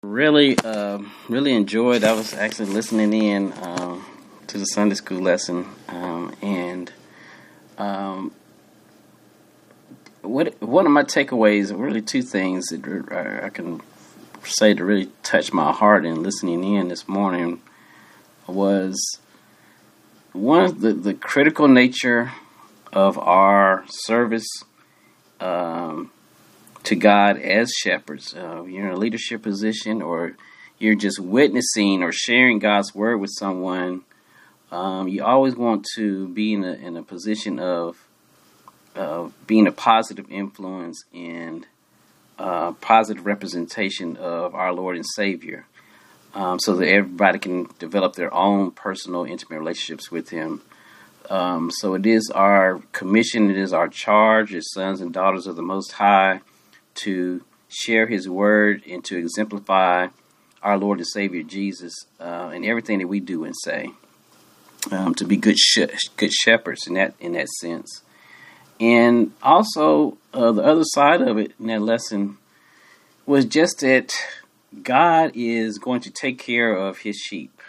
Really enjoyed. I was actually listening in to the Sunday school lesson, and um, what one of my takeaways, really two things that I can say to really touch my heart in listening in this morning was one of the critical nature of our service to God as shepherds. You're in a leadership position, or you're just witnessing or sharing God's word with someone. You always want to be in a position of being a positive influence and positive representation of our Lord and Savior, so that everybody can develop their own personal, intimate relationships with Him. So it is our commission, it is our charge as sons and daughters of the Most High to share His word and to exemplify our Lord and Savior Jesus in everything that we do and say. To be good shepherds in that sense. And also, the other side of it in that lesson was just that God is going to take care of His sheep.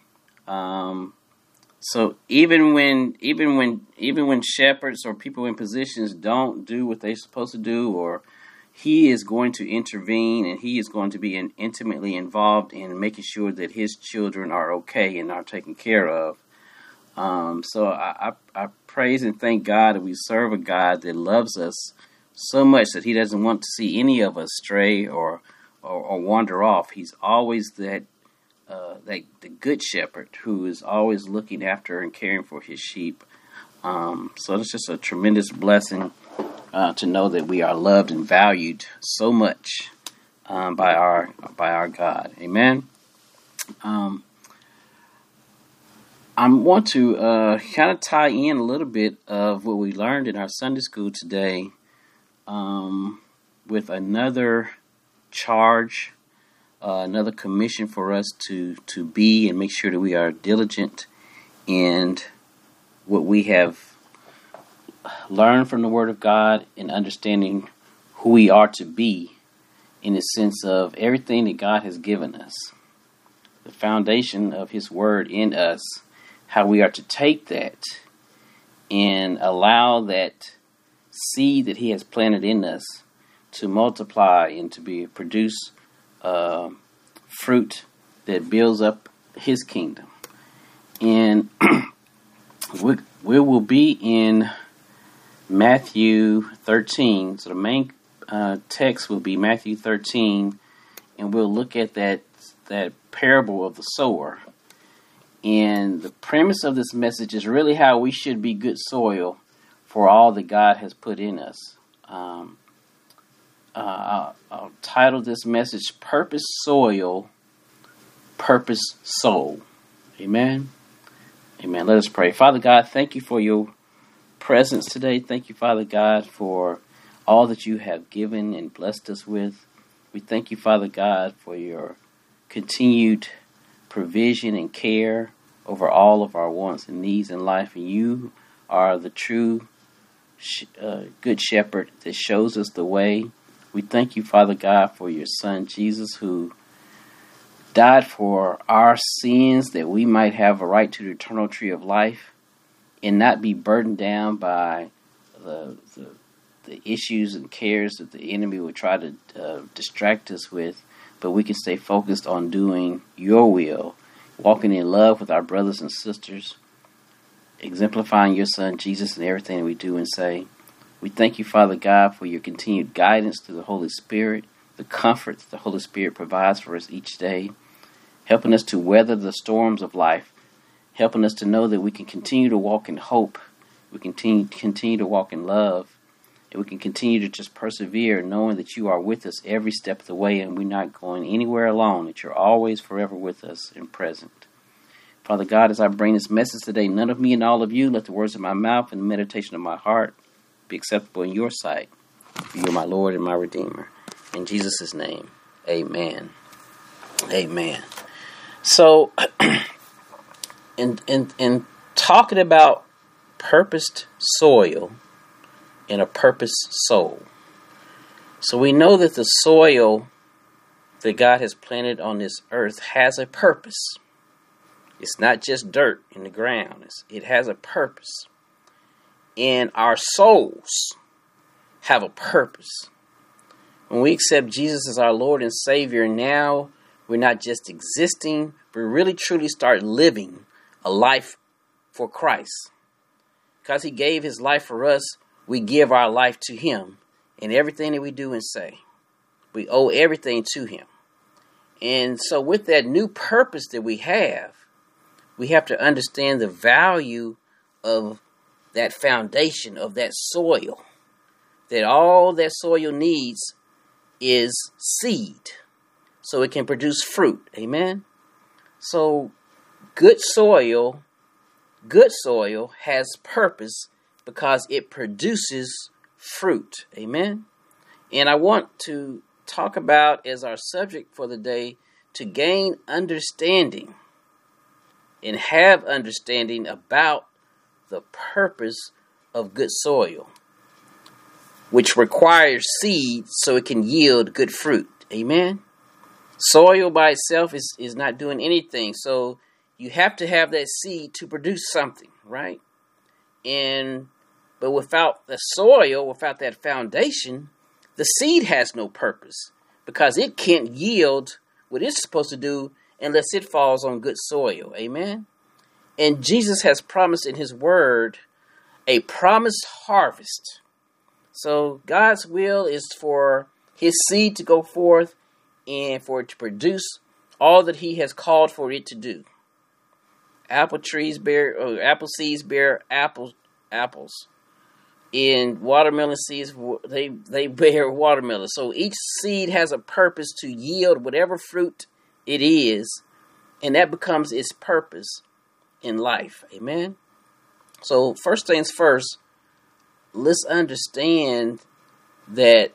So even when shepherds or people in positions don't do what they're supposed to do, or He is going to intervene, and He is going to be intimately involved in making sure that His children are okay and are taken care of. So I praise and thank God that we serve a God that loves us so much that He doesn't want to see any of us stray or wander off. He's always the good shepherd who is always looking after and caring for His sheep. So it's just a tremendous blessing to know that we are loved and valued so much by our God. Amen. I want to kind of tie in a little bit of what we learned in our Sunday school today with another charge, another commission for us to be and make sure that we are diligent in what we have learned from the Word of God and understanding who we are to be in the sense of everything that God has given us, the foundation of His Word in us, how we are to take that and allow that seed that He has planted in us to multiply and to produce fruit that builds up His kingdom. And we will be in Matthew 13. So the main text will be Matthew 13, and we'll look at that parable of the sower. And the premise of this message is really how we should be good soil for all that God has put in us. I'll title this message, Purpose Soil, Purpose Soul. Amen? Amen. Let us pray. Father God, thank You for Your presence today. Thank You, Father God, for all that You have given and blessed us with. We thank You, Father God, for Your continued provision and care over all of our wants and needs in life. And You are the true good shepherd that shows us the way. We thank You, Father God, for Your Son, Jesus, who died for our sins that we might have a right to the eternal tree of life and not be burdened down by the issues and cares that the enemy would try to distract us with, but we can stay focused on doing Your will, walking in love with our brothers and sisters, exemplifying Your Son, Jesus, in everything we do and say. We thank You, Father God, for Your continued guidance through the Holy Spirit, the comfort that the Holy Spirit provides for us each day, helping us to weather the storms of life, helping us to know that we can continue to walk in hope, we can continue to walk in love, and we can continue to just persevere, knowing that You are with us every step of the way and we're not going anywhere alone, that You're always forever with us and present. Father God, as I bring this message today, none of me and all of You, let the words of my mouth and the meditation of my heart be acceptable in Your sight. For You are my Lord and my Redeemer. In Jesus' name, amen. Amen. So, in talking about purposed soil and a purposed soul. So we know that the soil that God has planted on this earth has a purpose. It's not just dirt in the ground. It has a purpose. And our souls have a purpose. When we accept Jesus as our Lord and Savior, now we're not just existing, we really truly start living a life for Christ. Because He gave His life for us, we give our life to Him in everything that we do and say. We owe everything to Him. And so with that new purpose that we have to understand the value of that foundation, of that soil. That all that soil needs is seed, so it can produce fruit. Amen? So good soil has purpose because it produces fruit. Amen? And I want to talk about as our subject for the day, to gain understanding and have understanding about the purpose of good soil, which requires seed so it can yield good fruit. Amen? Soil by itself is not doing anything, so you have to have that seed to produce something, right? But without the soil, without that foundation, the seed has no purpose because it can't yield what it's supposed to do unless it falls on good soil. Amen? And Jesus has promised in His word a promised harvest. So God's will is for His seed to go forth and for it to produce all that He has called for it to do. Apple seeds bear apples. And watermelon seeds, they bear watermelon. So each seed has a purpose to yield whatever fruit it is, and that becomes its purpose in life. Amen? So first things first, let's understand that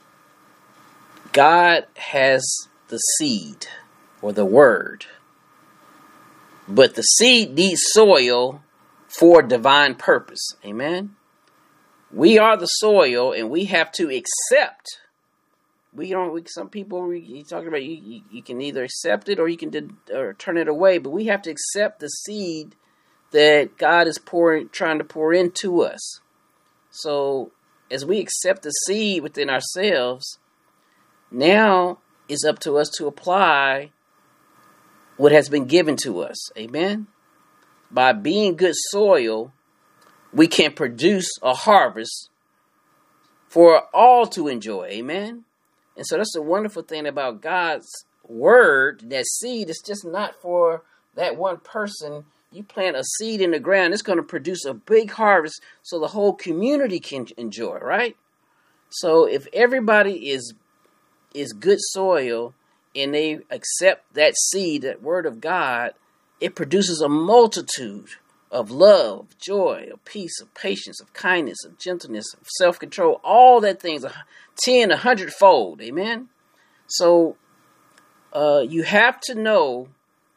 God has the seed or the word, but the seed needs soil for divine purpose. Amen? We are the soil, and we have to accept. Some people you talking about you can either accept it or you can turn it away. But we have to accept the seed that God is trying to pour into us. So as we accept the seed within ourselves, now it's up to us to apply what has been given to us. Amen. By being good soil, we can produce a harvest for all to enjoy. Amen? And so that's the wonderful thing about God's word. That seed is just not for that one person. You plant a seed in the ground, it's going to produce a big harvest so the whole community can enjoy, right? So if everybody is good soil and they accept that seed, that word of God, it produces a multitude of love, of joy, of peace, of patience, of kindness, of gentleness, of self-control, all that things, 10, 100-fold. Amen? So you have to know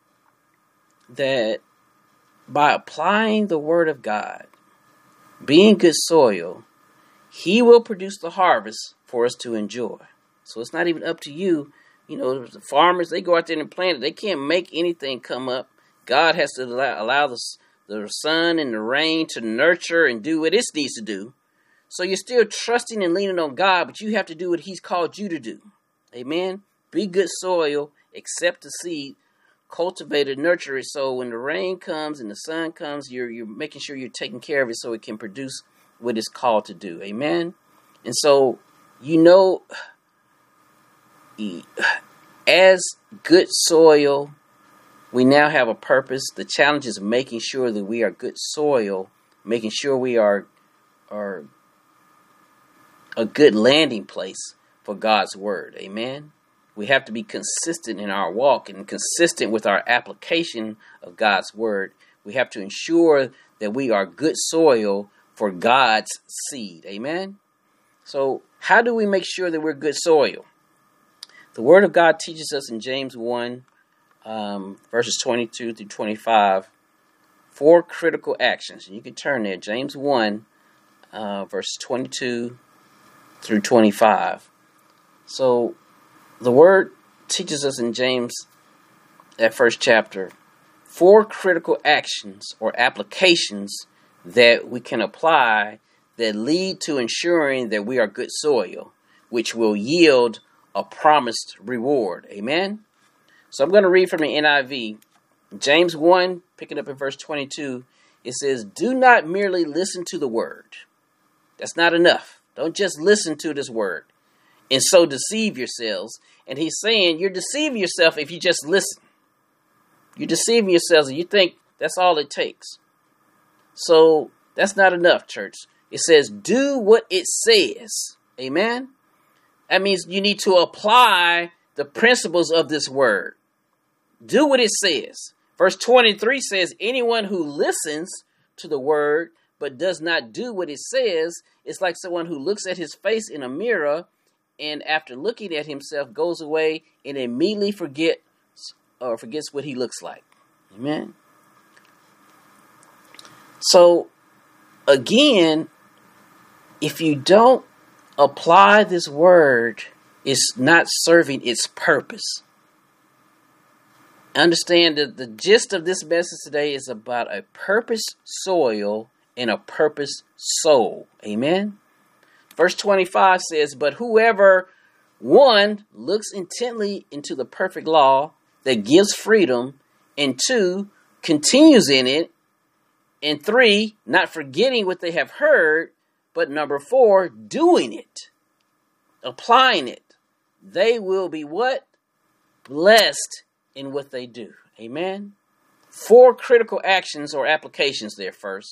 that by applying the word of God, being good soil, He will produce the harvest for us to enjoy. So it's not even up to you. You know, the farmers, they go out there and plant it. They can't make anything come up. God has to allow the sun and the rain to nurture and do what it needs to do. So you're still trusting and leaning on God, but you have to do what He's called you to do. Amen? Be good soil, accept the seed, cultivate it, nurture it, so when the rain comes and the sun comes, you're making sure you're taking care of it so it can produce what it's called to do. Amen? And so, as good soil, we now have a purpose. The challenge is making sure that we are good soil, making sure we are a good landing place for God's word. Amen? We have to be consistent in our walk and consistent with our application of God's word. We have to ensure that we are good soil for God's seed. Amen? So how do we make sure that we're good soil? The word of God teaches us in James 1, verses 22 through 25, 4 critical actions. And you can turn there, James 1, verse 22 through 25. So the word teaches us in James, that first chapter, 4 critical actions or applications that we can apply that lead to ensuring that we are good soil, which will yield a promised reward. Amen? So I'm going to read from the NIV. James 1, picking up in verse 22, it says, "Do not merely listen to the word." That's not enough. Don't just listen to this word and so deceive yourselves. And he's saying you're deceiving yourself if you just listen. You're deceiving yourselves and you think that's all it takes. So that's not enough, church. It says, do what it says. Amen? That means you need to apply the principles of this word. Do what it says. Verse 23 says, anyone who listens to the word but does not do what it says is like someone who looks at his face in a mirror and after looking at himself goes away and immediately forgets what he looks like. Amen? So, again, if you don't apply this word, it's not serving its purpose. Understand that the gist of this message today is about a purpose soil and a purpose soul. Amen? Verse 25 says, but whoever, 1, looks intently into the perfect law that gives freedom, and 2, continues in it, and 3, not forgetting what they have heard, but number 4, doing it, applying it, they will be what? Blessed in what they do. Amen? 4 critical actions or applications there first,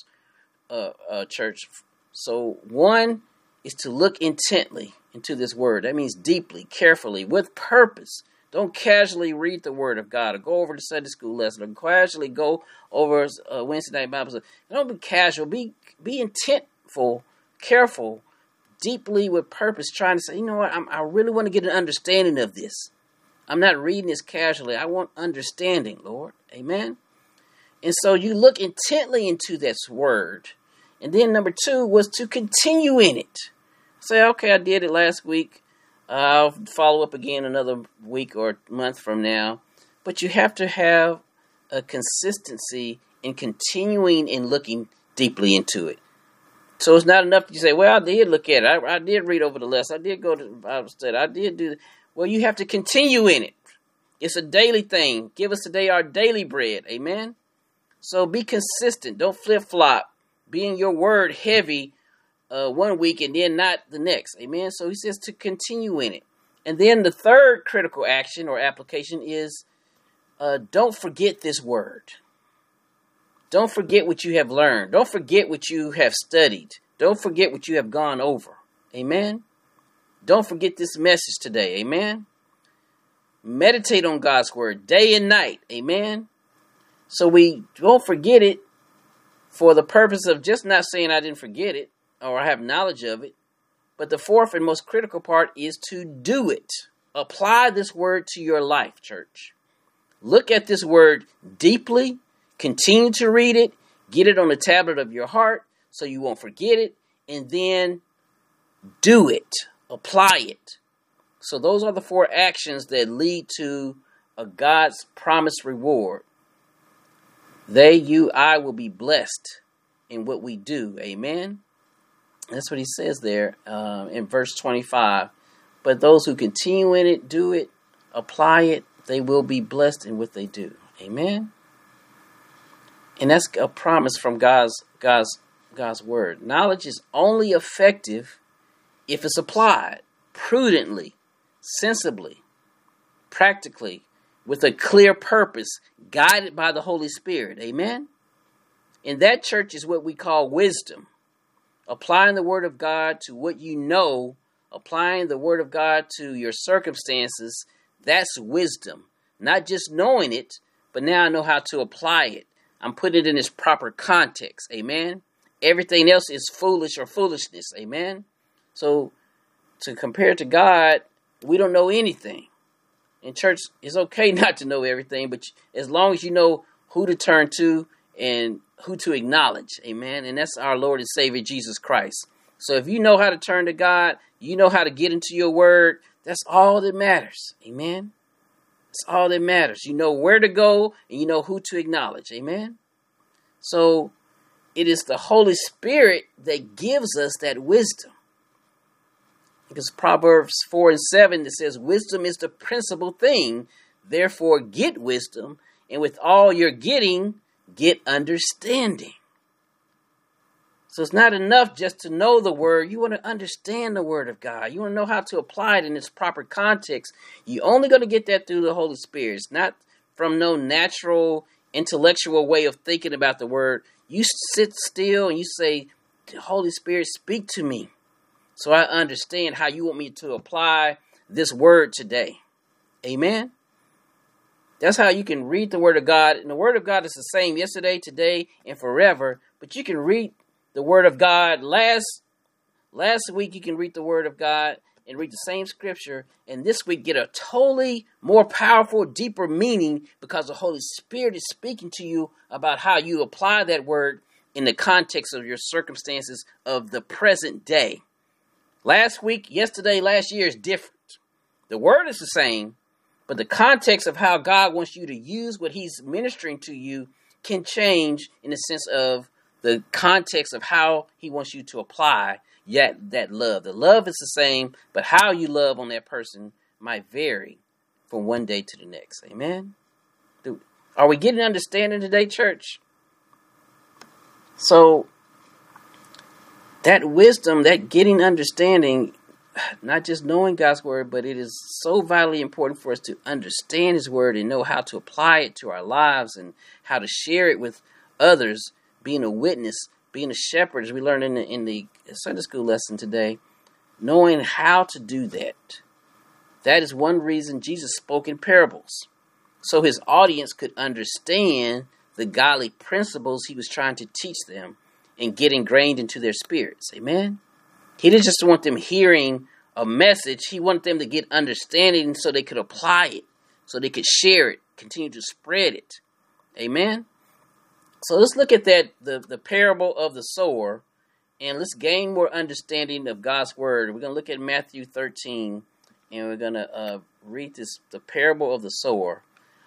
church. So 1 is to look intently into this word. That means deeply, carefully, with purpose. Don't casually read the word of God or go over the Sunday school lesson or casually go over Wednesday night Bible study. Don't be casual. Be intentful, careful, deeply with purpose, trying to say, you know what, I really want to get an understanding of this. I'm not reading this casually. I want understanding, Lord. Amen? And so you look intently into this word. And then number 2 was to continue in it. Say, okay, I did it last week. I'll follow up again another week or month from now. But you have to have a consistency in continuing and looking deeply into it. So it's not enough that you say, well, I did look at it. I did read over the lesson. I did go to Bible study. I did do that. Well, you have to continue in it. It's a daily thing. Give us today our daily bread. Amen? So be consistent. Don't flip-flop. Be in your word heavy 1 week and then not the next. Amen? So he says to continue in it. And then the third critical action or application is don't forget this word. Don't forget what you have learned. Don't forget what you have studied. Don't forget what you have gone over. Amen? Don't forget this message today. Amen? Meditate on God's word day and night. Amen? So we don't forget it for the purpose of just not saying I didn't forget it or I have knowledge of it. But the fourth and most critical part is to do it. Apply this word to your life, church. Look at this word deeply. Continue to read it. Get it on the tablet of your heart so you won't forget it. And then do it. Apply it. So those are the 4 actions that lead to a God's promised reward. They, you, I will be blessed in what we do. Amen? That's what he says there in verse 25. But those who continue in it, do it, apply it, they will be blessed in what they do. Amen? And that's a promise from God's word. Knowledge is only effective if it's applied prudently, sensibly, practically, with a clear purpose, guided by the Holy Spirit. Amen? And that, church, is what we call wisdom. Applying the word of God to what you know, applying the word of God to your circumstances, that's wisdom. Not just knowing it, but now I know how to apply it. I'm putting it in its proper context. Amen? Everything else is foolish or foolishness. Amen? So, to compare to God, we don't know anything. In church, it's okay not to know everything, but as long as you know who to turn to and who to acknowledge. Amen? And that's our Lord and Savior, Jesus Christ. So if you know how to turn to God, you know how to get into your word, that's all that matters. Amen? That's all that matters. You know where to go and you know who to acknowledge. Amen. So it is the Holy Spirit that gives us that wisdom. Because Proverbs 4:7 that says, wisdom is the principal thing. Therefore, get wisdom. And with all you're getting, get understanding. So it's not enough just to know the word. You want to understand the word of God. You want to know how to apply it in its proper context. You're only going to get that through the Holy Spirit. It's not from no natural, intellectual way of thinking about the word. You sit still and you say, Holy Spirit, speak to me so I understand how you want me to apply this word today. Amen. That's how you can read the word of God. And the word of God is the same yesterday, today, and forever. But you can read the word of God. Last week, you can read the word of God and read the same scripture. And this week, get a totally more powerful, deeper meaning because the Holy Spirit is speaking to you about how you apply that word in the context of your circumstances of the present day. Last week, yesterday, last year is different. The word is the same, but the context of how God wants you to use what he's ministering to you can change in the sense of the context of how he wants you to apply that love. The love is the same, but how you love on that person might vary from one day to the next. Amen? Are we getting understanding today, church? So, that wisdom, that getting understanding, not just knowing God's word, but it is so vitally important for us to understand his word and know how to apply it to our lives and how to share it with others, being a witness, being a shepherd, as we learned in the Sunday school lesson today, knowing how to do that. That is one reason Jesus spoke in parables, so his audience could understand the godly principles he was trying to teach them and get ingrained into their spirits. Amen? He didn't just want them hearing a message. He wanted them to get understanding so they could apply it, so they could share it, continue to spread it. Amen? So let's look at that, the parable of the sower, and let's gain more understanding of God's word. We're going to look at Matthew 13, and we're going to read the parable of the sower.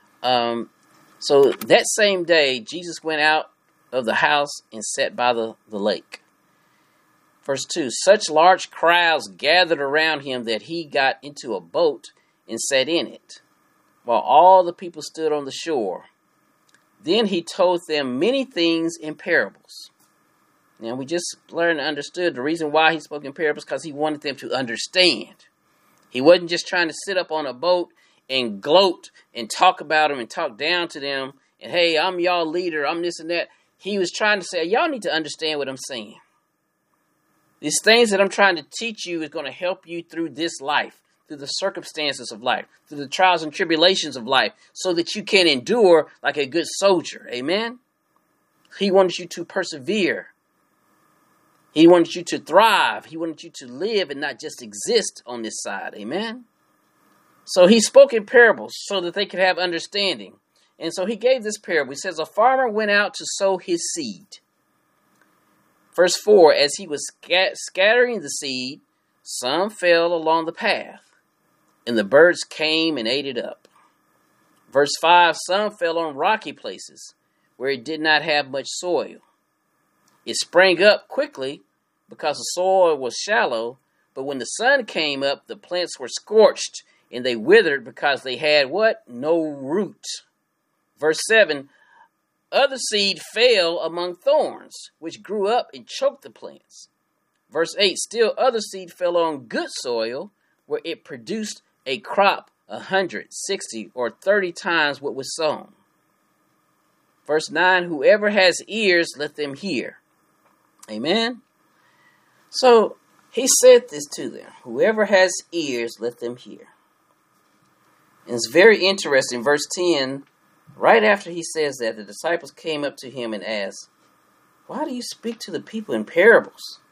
So that same day, Jesus went out of the house and sat by the lake. Verse 2, such large crowds gathered around him that he got into a boat and sat in it, while all the people stood on the shore. Then he told them many things in parables. Now, we just learned and understood the reason why he spoke in parables, because he wanted them to understand. He wasn't just trying to sit up on a boat and gloat and talk about them and talk down to them. And, hey, I'm y'all leader, I'm this and that. He was trying to say, y'all need to understand what I'm saying. These things that I'm trying to teach you is going to help you through this life, through the circumstances of life, through the trials and tribulations of life, so that you can endure like a good soldier. Amen? He wanted you to persevere. He wanted you to thrive. He wanted you to live and not just exist on this side. Amen? So he spoke in parables so that they could have understanding. And so he gave this parable. He says, a farmer went out to sow his seed. Verse 4, as he was scattering the seed, some fell along the path, and the birds came and ate it up. Verse 5, some fell on rocky places, where it did not have much soil. It sprang up quickly because the soil was shallow, but when the sun came up, the plants were scorched, and they withered because they had what? No root. Verse 7, other seed fell among thorns, which grew up and choked the plants. Verse 8, still other seed fell on good soil, where it produced a crop 100, 60, or 30 times what was sown. Verse 9, whoever has ears, let them hear. Amen? So, he said this to them. Whoever has ears, let them hear. And it's very interesting. Verse 10, right after he says that, the disciples came up to him and asked, why do you speak to the people in parables?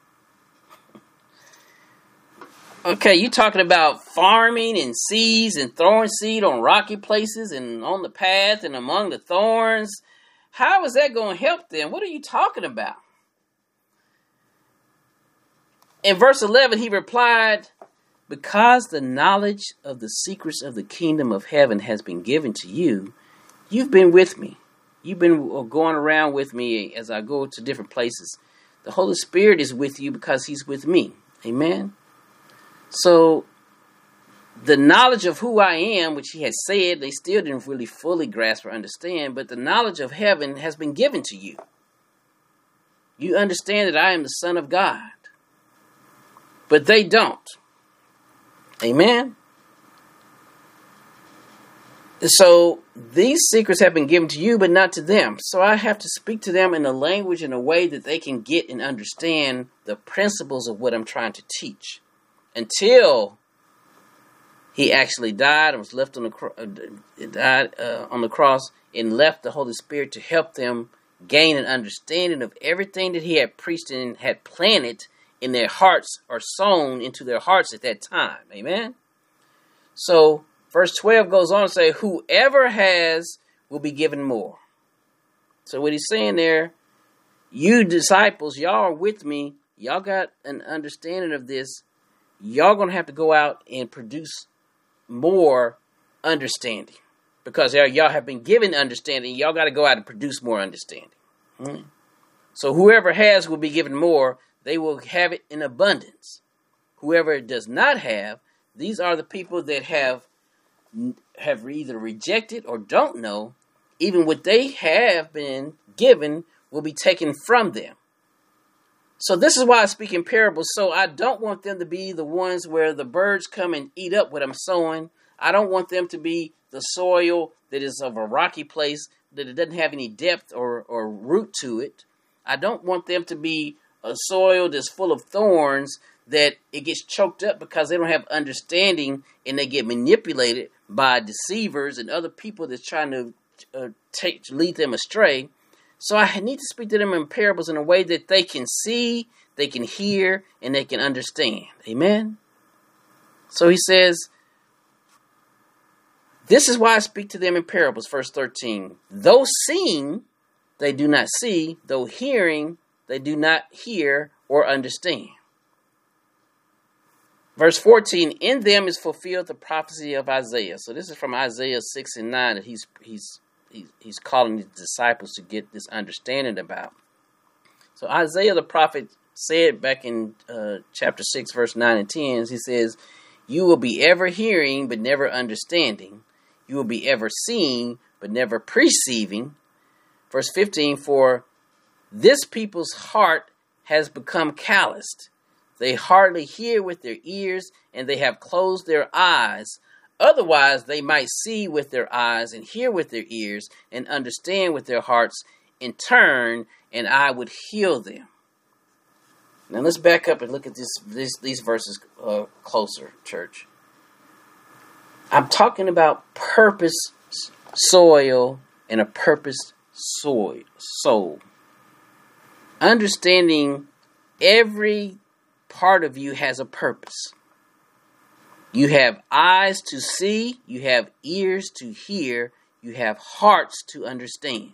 Okay, you talking about farming and seeds and throwing seed on rocky places and on the path and among the thorns. How is that going to help them? What are you talking about? In verse 11, he replied, Because the knowledge of the secrets of the kingdom of heaven has been given to you, you've been with me. You've been going around with me as I go to different places. The Holy Spirit is with you because he's with me. Amen? So, the knowledge of who I am, which he had said, they still didn't really fully grasp or understand, but the knowledge of heaven has been given to you. You understand that I am the Son of God. But they don't. Amen? So, these secrets have been given to you, but not to them. So I have to speak to them in a language in a way that they can get and understand the principles of what I'm trying to teach. Until he actually died and was left on the cross and left the Holy Spirit to help them gain an understanding of everything that he had preached and had planted in their hearts or sown into their hearts at that time. Amen? So, verse 12 goes on to say, whoever has will be given more. So what he's saying there, you disciples, y'all are with me. Y'all got an understanding of this. Y'all going to have to go out and produce more understanding. Because y'all have been given understanding. Y'all got to go out and produce more understanding. So whoever has will be given more. They will have it in abundance. Whoever does not have, these are the people that have either rejected or don't know, even what they have been given will be taken from them. So this is why I speak in parables. So I don't want them to be the ones where the birds come and eat up what I'm sowing. I don't want them to be the soil that is of a rocky place, that it doesn't have any depth or root to it. I don't want them to be a soil that's full of thorns that it gets choked up because they don't have understanding and they get manipulated by deceivers and other people that's trying to lead them astray. So I need to speak to them in parables in a way that they can see, they can hear, and they can understand. Amen? So he says, this is why I speak to them in parables, verse 13. Though seeing, they do not see. Though hearing, they do not hear or understand. Verse 14, in them is fulfilled the prophecy of Isaiah. So this is from Isaiah 6 and 9 that he's calling his disciples to get this understanding about. So Isaiah the prophet said back in chapter 6, verse 9 and 10, he says, you will be ever hearing, but never understanding. You will be ever seeing, but never perceiving. Verse 15, for this people's heart has become calloused. They hardly hear with their ears, and they have closed their eyes. Otherwise, they might see with their eyes and hear with their ears and understand with their hearts in turn, and I would heal them. Now let's back up and look at these verses closer, church. I'm talking about purpose soil and a purpose soul. Understanding every part of you has a purpose. You have eyes to see, you have ears to hear, you have hearts to understand.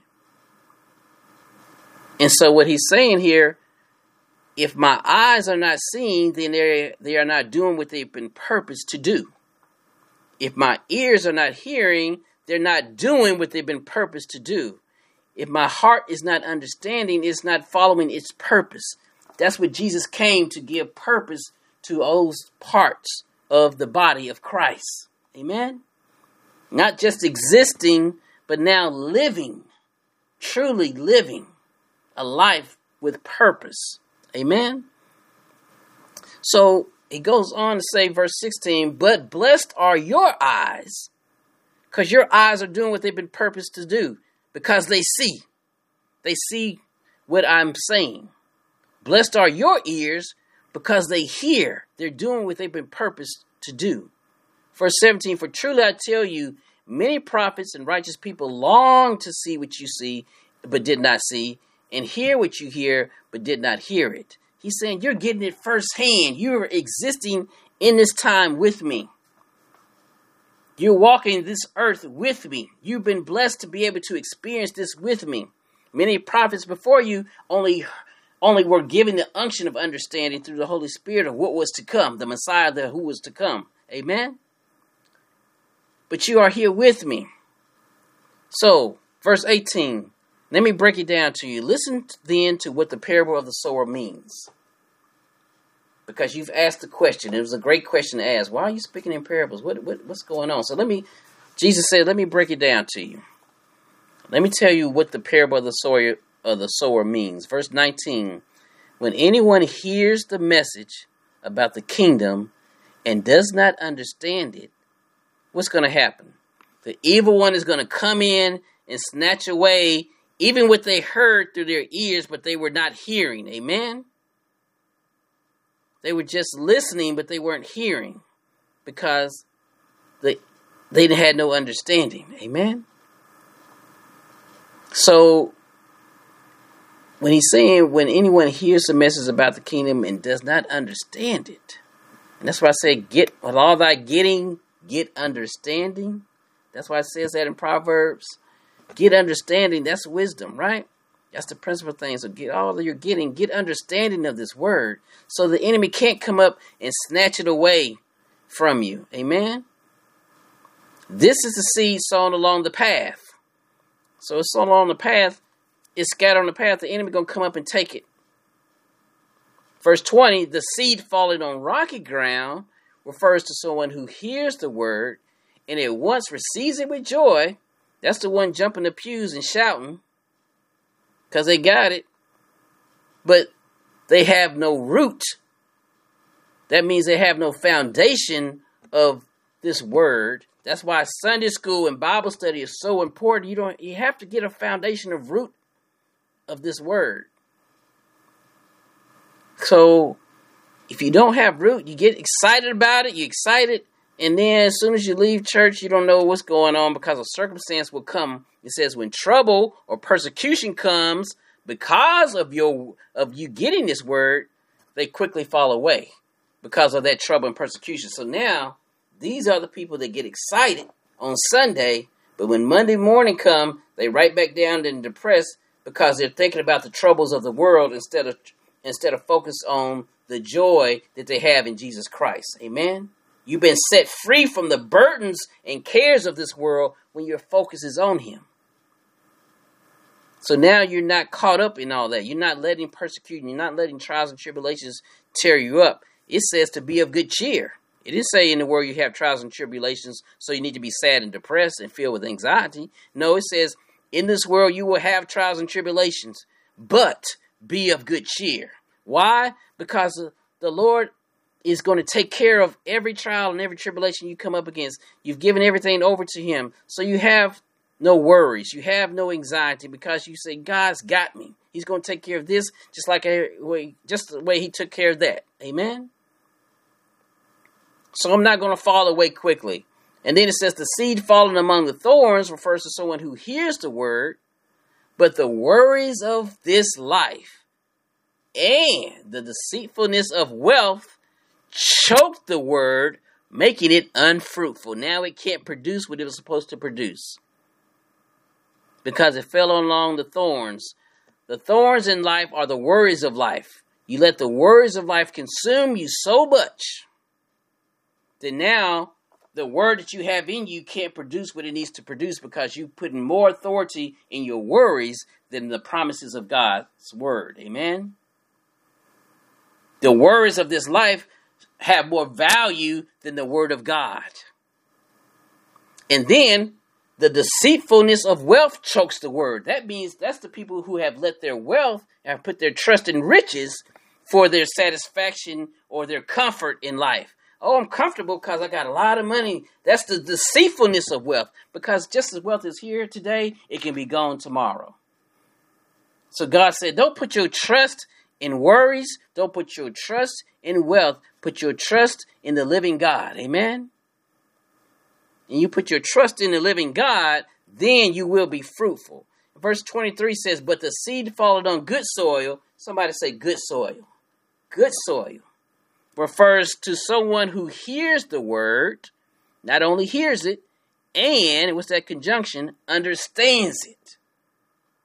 And so what he's saying here, if my eyes are not seeing, then they are not doing what they've been purposed to do. If my ears are not hearing, they're not doing what they've been purposed to do. If my heart is not understanding, it's not following its purpose. That's what Jesus came to give purpose to those parts of the body of Christ. Amen? Not just existing, but now living, truly living a life with purpose. Amen? So it goes on to say, verse 16, but blessed are your eyes, because your eyes are doing what they've been purposed to do, because they see. They see what I'm saying. Blessed are your ears, because they hear. They're doing what they've been purposed to do. Verse 17, for truly I tell you, many prophets and righteous people long to see what you see, but did not see, and hear what you hear, but did not hear it. He's saying you're getting it firsthand. You're existing in this time with me. You're walking this earth with me. You've been blessed to be able to experience this with me. Many prophets before you only only were given the unction of understanding through the Holy Spirit of what was to come, the Messiah who was to come. Amen? But you are here with me. So, verse 18, let me break it down to you. Listen then to what the parable of the sower means. Because you've asked the question. It was a great question to ask. Why are you speaking in parables? What's going on? So Jesus said, let me break it down to you. Let me tell you what the parable of the sower means. Verse 19, when anyone hears the message about the kingdom and does not understand it, what's going to happen? The evil one is going to come in and snatch away even what they heard through their ears, but they were not hearing. Amen? They were just listening, but they weren't hearing because they had no understanding. Amen? So, when he's saying, when anyone hears the message about the kingdom and does not understand it, and that's why I say, get with all thy getting, get understanding. That's why it says that in Proverbs. Get understanding, that's wisdom, right? That's the principal thing. So get all that you're getting, get understanding of this word so the enemy can't come up and snatch it away from you. Amen? This is the seed sown along the path. So it's sown along the path. It's scattered on the path. The enemy going to come up and take it. Verse 20, the seed falling on rocky ground refers to someone who hears the word and at once receives it with joy. That's the one jumping the pews and shouting because they got it. But they have no root. That means they have no foundation of this word. That's why Sunday school and Bible study is so important. You have to get a foundation of root of this word. So if you don't have root, you get excited about it, you're excited, and then as soon as you leave church, you don't know what's going on because a circumstance will come. It says when trouble or persecution comes because of you getting this word, they quickly fall away because of that trouble and persecution. So now, these are the people that get excited on Sunday, but when Monday morning come, they right back down and depressed because they're thinking about the troubles of the world instead of focus on the joy that they have in Jesus Christ. Amen? You've been set free from the burdens and cares of this world when your focus is on Him. So now you're not caught up in all that. You're not letting persecution, you're not letting trials and tribulations tear you up. It says to be of good cheer. It didn't say in the word you have trials and tribulations, so you need to be sad and depressed and filled with anxiety. No, it says, in this world you will have trials and tribulations, but be of good cheer. Why? Because the Lord is going to take care of every trial and every tribulation you come up against. You've given everything over to Him, so you have no worries. You have no anxiety because you say, God's got me. He's going to take care of this just the way He took care of that. Amen? So I'm not going to fall away quickly. And then it says the seed falling among the thorns refers to someone who hears the word, but the worries of this life and the deceitfulness of wealth choke the word, making it unfruitful. Now it can't produce what it was supposed to produce because it fell along the thorns. The thorns in life are the worries of life. You let the worries of life consume you so much that now the word that you have in you can't produce what it needs to produce because you're putting more authority in your worries than the promises of God's word. Amen? The worries of this life have more value than the word of God. And then the deceitfulness of wealth chokes the word. That means that's the people who have let their wealth and put their trust in riches for their satisfaction or their comfort in life. Oh, I'm comfortable because I got a lot of money. That's the deceitfulness of wealth. Because just as wealth is here today, it can be gone tomorrow. So God said, don't put your trust in worries. Don't put your trust in wealth. Put your trust in the living God. Amen? And you put your trust in the living God, then you will be fruitful. Verse 23 says, but the seed fallen on good soil. Somebody say good soil. Good soil refers to someone who hears the word, not only hears it, and, what's that conjunction, understands it.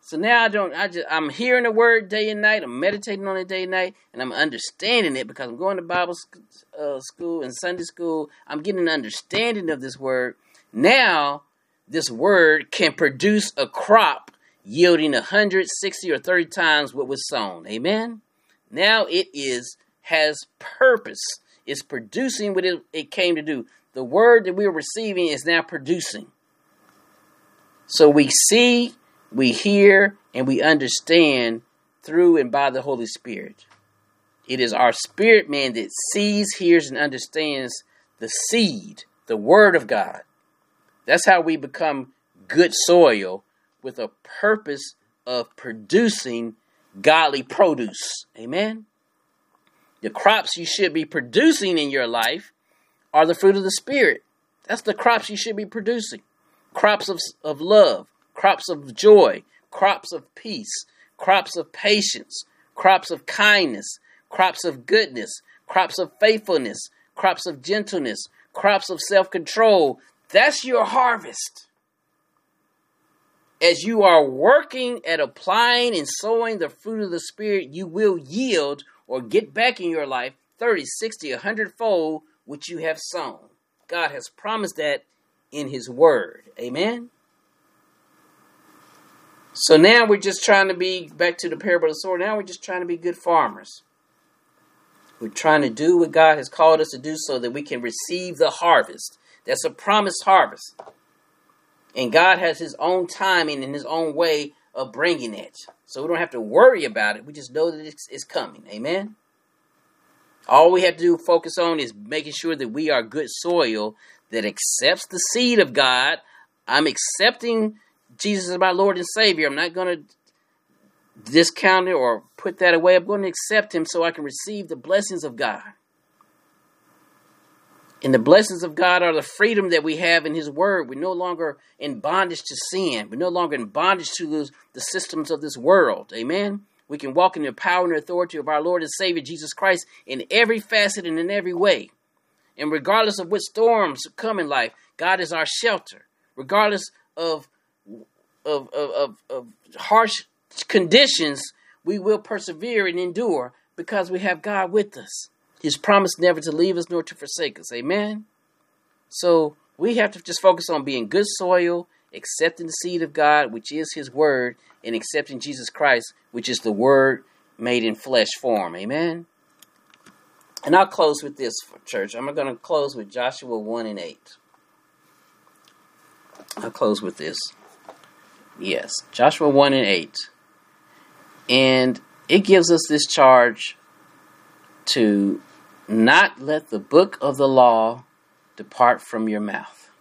So now I'm hearing the word day and night. I'm meditating on it day and night, and I'm understanding it because I'm going to Bible school and Sunday school. I'm getting an understanding of this word. Now, this word can produce a crop yielding 160 or 30 times what was sown. Amen? Now it has purpose. It's producing what it came to do. The word that we're receiving is now producing. So we see, we hear, and we understand through and by the Holy Spirit. It is our spirit man that sees, hears, and understands the seed, the word of God. That's how we become good soil with a purpose of producing godly produce. Amen? The crops you should be producing in your life are the fruit of the Spirit. That's the crops you should be producing. Crops of love, crops of joy, crops of peace, crops of patience, crops of kindness, crops of goodness, crops of faithfulness, crops of gentleness, crops of self-control. That's your harvest. As you are working at applying and sowing the fruit of the Spirit, you will yield or get back in your life 30, 60, 100-fold which you have sown. God has promised that in his word. Amen? So now we're just trying to be, back to the parable of the sower, now we're just trying to be good farmers. We're trying to do what God has called us to do so that we can receive the harvest. That's a promised harvest. And God has his own timing and his own way of bringing it. So we don't have to worry about it. We just know that it's coming. Amen? All we have to do, focus on, is making sure that we are good soil that accepts the seed of God. I'm accepting Jesus as my Lord and Savior. I'm not going to discount it or put that away. I'm going to accept him so I can receive the blessings of God. And the blessings of God are the freedom that we have in his word. We're no longer in bondage to sin. We're no longer in bondage to the systems of this world. Amen? We can walk in the power and authority of our Lord and Savior, Jesus Christ, in every facet and in every way. And regardless of what storms come in life, God is our shelter. Regardless of harsh conditions, we will persevere and endure because we have God with us. His promise never to leave us nor to forsake us. Amen? So we have to just focus on being good soil, accepting the seed of God, which is his word, and accepting Jesus Christ, which is the word made in flesh form. Amen? And I'll close with this, church. I'm going to close with Joshua 1 and 8. I'll close with this. Yes, Joshua 1 and 8. And it gives us this charge to not let the book of the law depart from your mouth.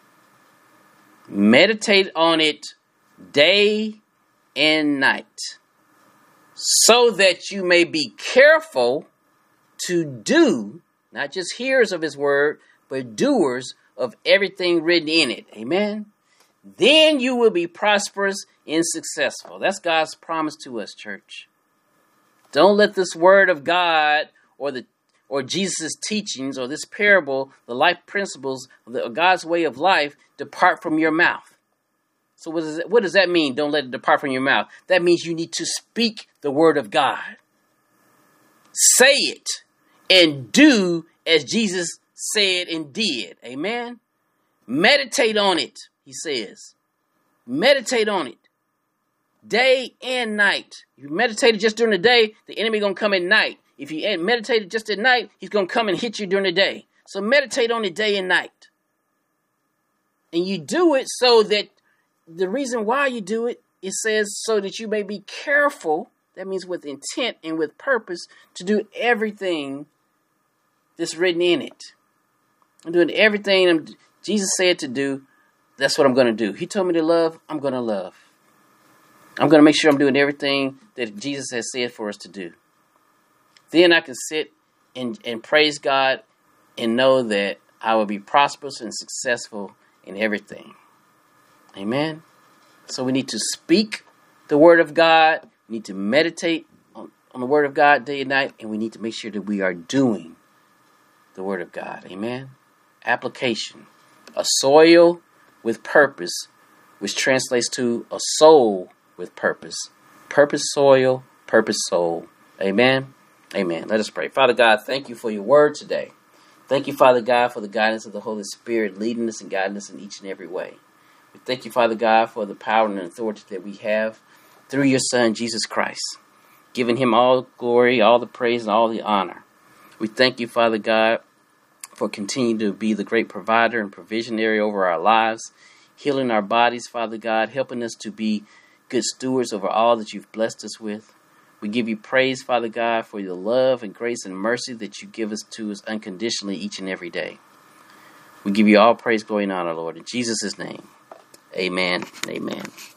Meditate on it day and night, so that you may be careful to do, not just hearers of his word, but doers of everything written in it. Amen? Then you will be prosperous and successful. That's God's promise to us, church. Don't let this word of God or Jesus' teachings or this parable, the life principles of God's way of life, depart from your mouth. So what does that mean? Don't let it depart from your mouth. That means you need to speak the word of God. Say it and do as Jesus said and did. Amen? Meditate on it, he says. Meditate on it. Day and night. If you meditate just during the day, the enemy going to come at night. If you meditate just at night, he's going to come and hit you during the day. So meditate on it day and night. And you do it so that the reason why you do it, it says so that you may be careful. That means with intent and with purpose to do everything that's written in it. I'm doing everything Jesus said to do. That's what I'm going to do. He told me to love. I'm going to love. I'm going to make sure I'm doing everything that Jesus has said for us to do. Then I can sit and praise God and know that I will be prosperous and successful in everything. Amen? So we need to speak the word of God. We need to meditate on the word of God day and night. And we need to make sure that we are doing the word of God. Amen? Application. A soil with purpose, which translates to a soul with purpose. Purpose soil, purpose soul. Amen. Amen. Let us pray. Father God, thank you for your word today. Thank you, Father God, for the guidance of the Holy Spirit leading us and guiding us in each and every way. We thank you, Father God, for the power and authority that we have through your Son, Jesus Christ, giving him all the glory, all the praise, and all the honor. We thank you, Father God, for continuing to be the great provider and provisionary over our lives, healing our bodies, Father God, helping us to be good stewards over all that you've blessed us with. We give you praise, Father God, for your love and grace and mercy that you give us to us unconditionally each and every day. We give you all praise, glory, and honor, Lord. In Jesus' name, amen and amen.